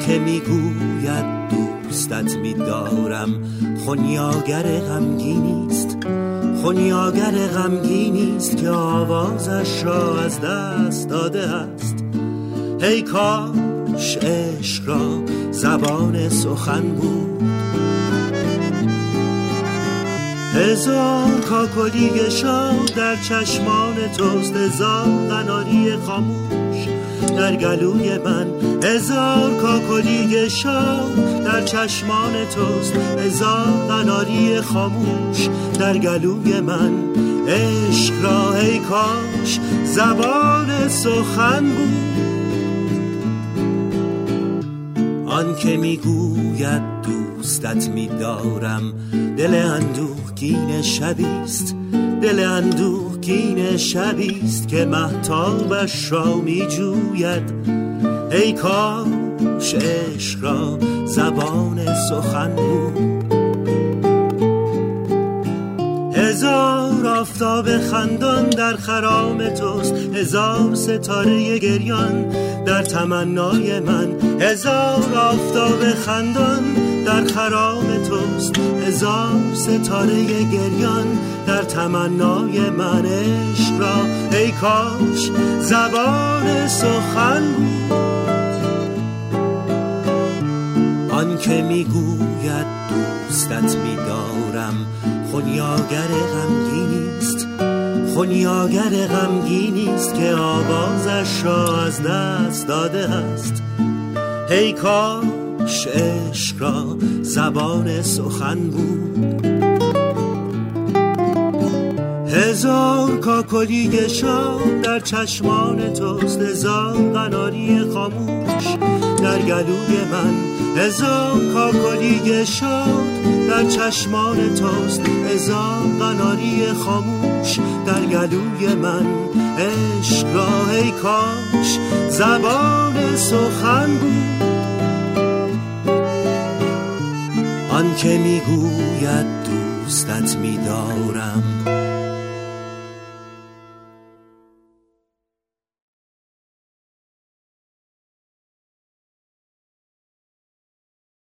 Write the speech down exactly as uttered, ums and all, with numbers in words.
که میگوید دوستت میدارم خونیاگر غمگینیست، خونیاگر غمگینیست که آوازش را از دست داده است. ای کاش عشق را زبان سخن بود، هزار کاکلی شاد در چشمان توست، هزار قناری خاموش در گلوی من، هزار کاکلی شاد در چشمان توست، هزار قناری خاموش در گلوی من. عشق را ای کاش زبان سخن بود، آن که میگوید دوستت میدارم دل اندوهگین شبیست، دل اندوهگین شبیست که مهتابش را میجوید. ای کاش عشق را زبان سخن بود، هزار آفتاب خندان در خرام توست، هزار ستاره گریان در تمنای من، هزار آفتاب خندان در خرام توست، هزار ستاره گریان در تمنای من. عشق را ای کاش زبان سخن بود، آن که میگوید دوستت میدارم خونیاگر غمگینیست، خونیاگر غمگینیست که آوازش را از دست داده است. ای کاش عشق را زبان سخن بود، هزار کاکلی شاد در چشمان توست، هزار قناری خاموش در گلوی من، هزار کاکلی شاد در چشمان توست، هزار قناری خاموش در گلوی من. عشق را ای کاش زبان سخن بود، آن که میگوید دوستت میدارم